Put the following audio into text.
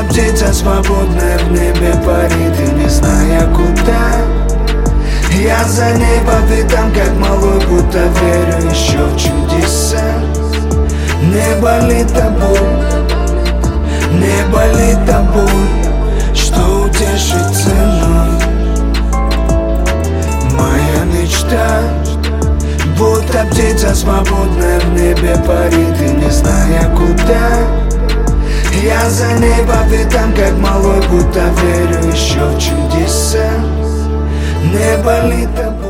Будто птица свободная в небе парит и не зная куда. Я за ней по пятам, как малой, будто верю еще в чудеса. Не болит та боль, не болит та боль, что утешит ценой. Моя мечта, будто птица свободная в небе парит и не зная куда. Я за ней по пятам, как малой, будто верю еще в чудеса. Не болит та боль.